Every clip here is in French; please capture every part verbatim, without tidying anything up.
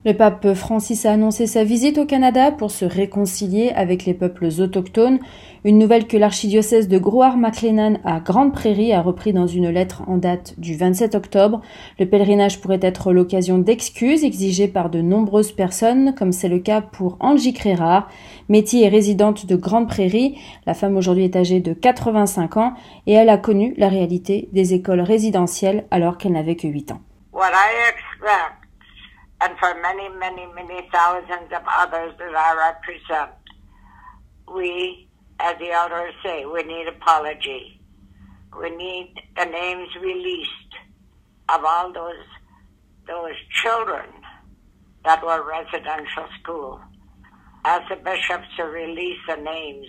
Le pape Francis a annoncé sa visite au Canada pour se réconcilier avec les peuples autochtones, une nouvelle que l'archidiocèse de Grouard-MacLennan à Grande Prairie a repris dans une lettre en date du vingt-sept octobre. Le pèlerinage pourrait être l'occasion d'excuses exigées par de nombreuses personnes, comme c'est le cas pour Angie Crérard, métier et résidente de Grande Prairie. La femme aujourd'hui est âgée de quatre-vingt-cinq ans et elle a connu la réalité des écoles résidentielles alors qu'elle n'avait que huit ans. What I expect, and for many, many, many thousands of others that I represent, we, as the elders say, we need apology. We need the names released of all those those children that were residential school. Ask the bishops to release the names.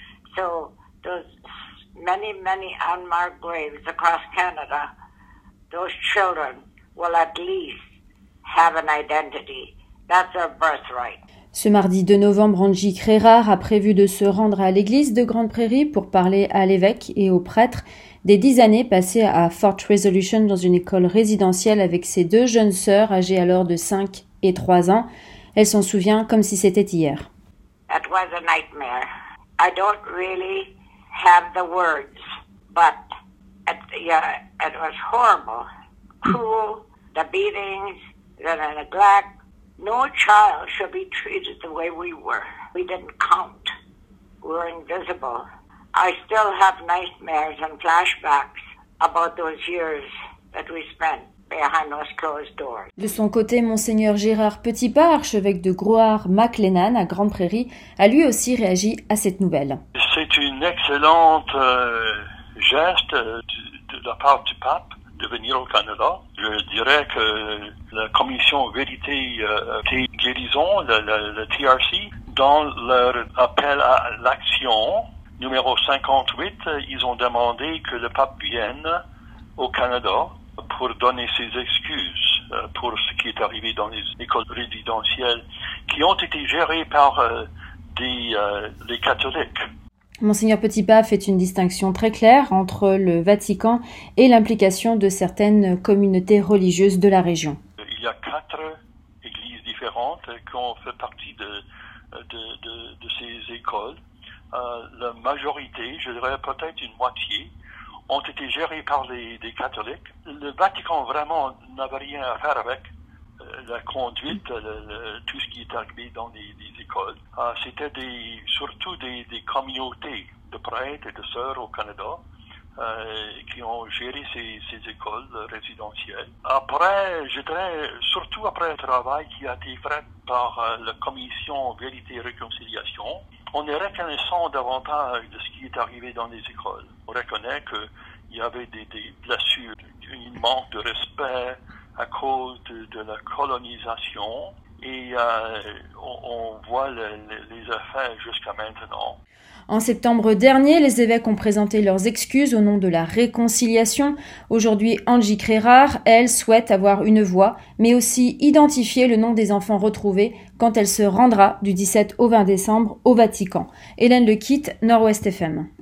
So those many, many unmarked graves across Canada, those children will at least have an identity. That's their birthright. Ce mardi deux novembre, Angie Crérard a prévu de se rendre à l'église de Grande Prairie pour parler à l'évêque et aux prêtres des dix années passées à Fort Resolution dans une école résidentielle avec ses deux jeunes sœurs âgées alors de cinq et trois ans. Elle s'en souvient comme si c'était hier. It was a nightmare. I don't really have the words, but it, yeah, it was horrible, cruel, the beatings, the neglect. No child should be treated the way we were. We didn't count. We were invisible. I still have nightmares and flashbacks about those years that we spent behind those closed doors. De son côté, Monseigneur Gérard Petitpas, archevêque de Grouard-MacLennan à Grande Prairie, a lui aussi réagi à cette nouvelle. C'est une excellente euh, geste de, de la part du pape de venir au Canada. Je dirais que la commission Vérité euh, et Guérison, le, le, le T R C, dans leur appel à l'action numéro cinquante-huit, ils ont demandé que le pape vienne au Canada pour donner ses excuses euh, pour ce qui est arrivé dans les écoles résidentielles qui ont été gérées par euh, des, euh, les catholiques. Monseigneur Petitpas fait une distinction très claire entre le Vatican et l'implication de certaines communautés religieuses de la région. Il y a quatre églises différentes qui ont fait partie de, de, de, de ces écoles. Euh, la majorité, je dirais peut-être une moitié, ont été gérées par les, les catholiques. Le Vatican vraiment n'avait rien à faire avec euh, la conduite, le, le, tout ce qui est arrivé dans les, les écoles. Euh, c'était des, surtout des, des communautés de prêtres et de sœurs au Canada euh, qui ont géré ces, ces écoles résidentielles. Après, je dirais, surtout après le travail qui a été fait par euh, la commission Vérité et Réconciliation, on est reconnaissant davantage de ce qui est arrivé dans les écoles. On reconnaît qu'il y avait des, des blessures, un manque de respect à cause de, de la colonisation et euh, on, on voit le, le, les effets jusqu'à maintenant. En septembre dernier, les évêques ont présenté leurs excuses au nom de la réconciliation. Aujourd'hui, Angie Crérard, elle, souhaite avoir une voix, mais aussi identifier le nom des enfants retrouvés quand elle se rendra du dix-sept au vingt décembre au Vatican. Hélène Lequitte, Nord-Ouest F M.